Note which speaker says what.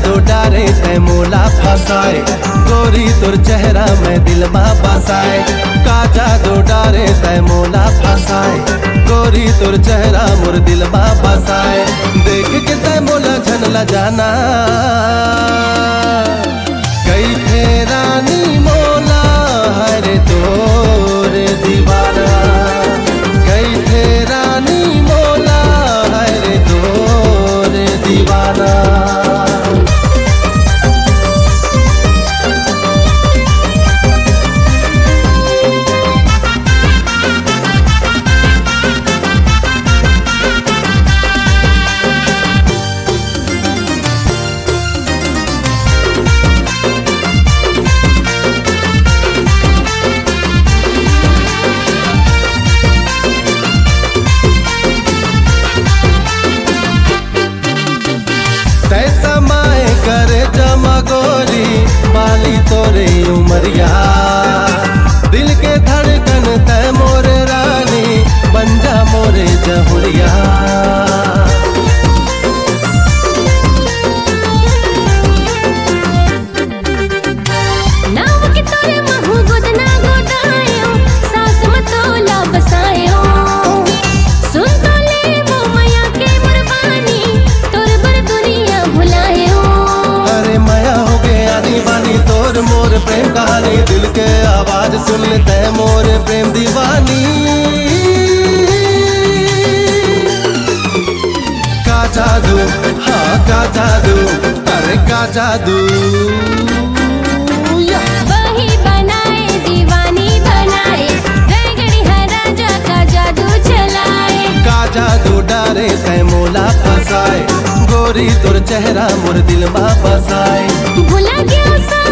Speaker 1: जादू डारे तै मोला फसाए, गोरी तुर चेहरा में दिल में बसाए। का जादू डारे तै मोला फसाए, गोरी तुर चेहरा मोर दिल में बसाए। देख के तै मोला झन ल जाना, कई थे रानी मोला हरे तोर दीवाना। कई थे रानी मोला हरे तोर दीवाना। करे जमगोरी बाली तोरे उमरिया, दिल के धड़कन तै मोरे रानी बन जा मोरे जहुरिया।
Speaker 2: नाव के तोरे महू गोदना गोदायो, सास मतोला बसायो। सुन तो ले वो माया के मुरबानी, तोर बर दुनिया भुलायो।
Speaker 1: माया हो गया दीवानी तोर मोर प्रेम कहानी, दिल के आवाज सुन तै मोर प्रेम दीवानी। का जादू, हाँ का जादू, अरे का जादू
Speaker 2: वही बनाए दीवानी बनाए, रैगड़ी है राजा का जादू चलाए।
Speaker 1: का जादू डारे तै मोला फसाए, गोरी तुर चेहरा मोर दिल में बसाए।
Speaker 2: भुला गया